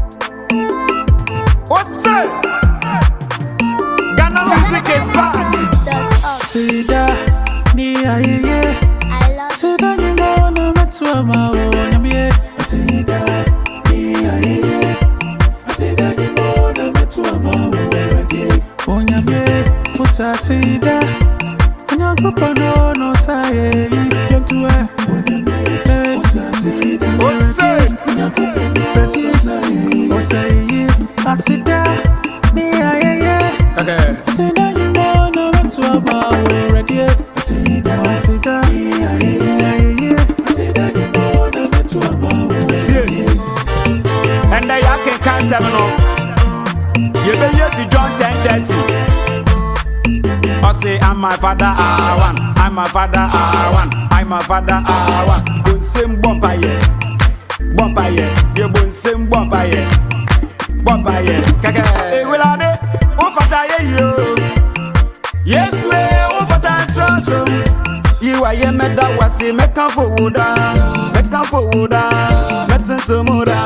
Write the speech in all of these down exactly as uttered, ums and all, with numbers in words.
What's up? Ghana music is back. See that, me yeah yeah. See that you know no matter my own me. See that, me yeah yeah. See that you know no matter my own me. Onya me, musa see that. Onya kupa no no say you to it. What's up? What's up? I see that, me yeah yeah. Okay. See that you know no matter my own ready. See that, see that, yeah yeah. See that you know no matter my own. See, and I can cancel no. You be here to John ten thirty. I say I'm my father I one, I'm my father I one, I'm my father I one. Bon sim bompaye, bompaye, you bon sim bompaye, bompaye. Kaka, eh wilade, o fataye yo. Yes we, o fataye tonto. You are ye meda wasi meka forwarda, meka forwarda, metin to muda.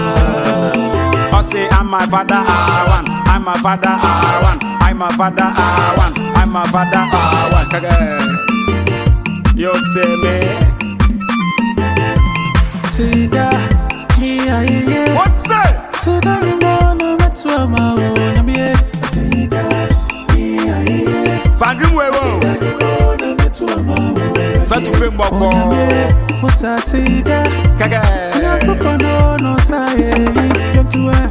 I say I'm my father I one, I'm my father I one, I'm my father I one, I'm my father I one. Kaka, you say me. See that, yeah yeah. What's up? See that you know no matter my own me. See that, yeah yeah. Fandrim wewo. Fatu fem boko. What's I see that? Kaka. Onya kupa no no say you to it.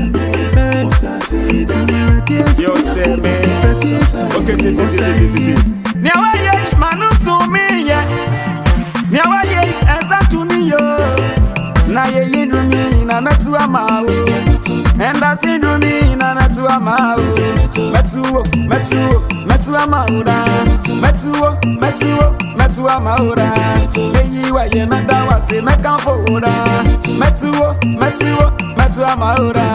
You say me. Okay, ti ti ti ti ti. Niawa ye manu to me ye. Niawa ye ensa to me yo. Na ye yindru mi na metu ama o. Enda sindru mi na metu ama o. Metu o, metu o, metu ama o da. Metu o, metu o, metu ama o da. Eyi wa ye meda wa se meka fo da. Metu o, metu o, metu ama o da.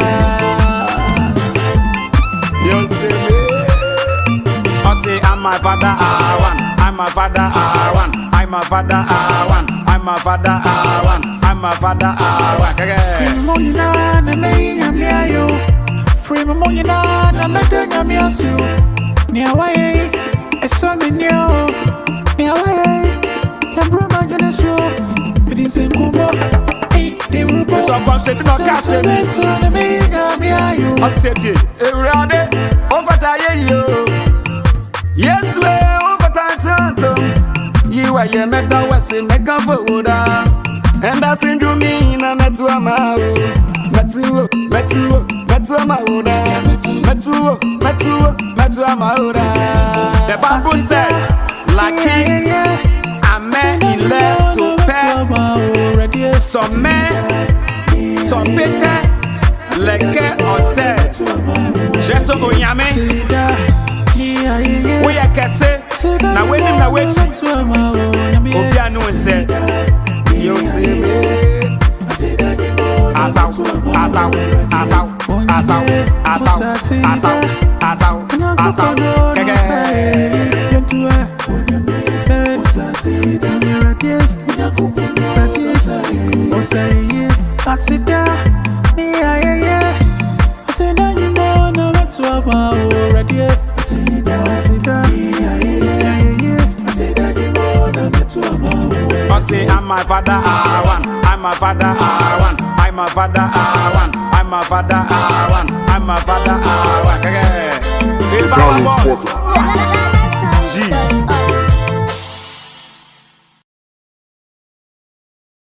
You see me? I say I'm my father I one, I'm my father I one, I'm my father I one, I'm my father I one, I'm my father I one. Free my money na na me nyamia yo. Free my money na na me do nyamia su. Ni awaye, eso me nyo. Ni awaye, ya bro ma jene so. Bidin se kumo. Hey, they will go. So come say no casse me. Na me nyamia yo. Octete, Erade, ofataye yo. Yes we, ofatanto. You are ye meda wasi meka foda. And that's in me na metu ama o. Metu, metu, metu ama o da. Metu, metu, metu ama o da. The Bible said, "Lucky, amen ile sope, some, some pete, leke ose." Jesu onyame. We are kese na we na we chi. Obi anu nse. You see me. Asaw, asaw, asaw, asaw, asaw, asaw, asaw, asaw. Keke. Asida, me yeah yeah. Asida you know no matter what already. Asida, asida, yeah yeah. Asida you know no matter what. I say I'm my father I one, I'm my father I one, I'm my father I one, I'm my father I one, I'm my father I one. Keke. Hey, Baba Boss. G.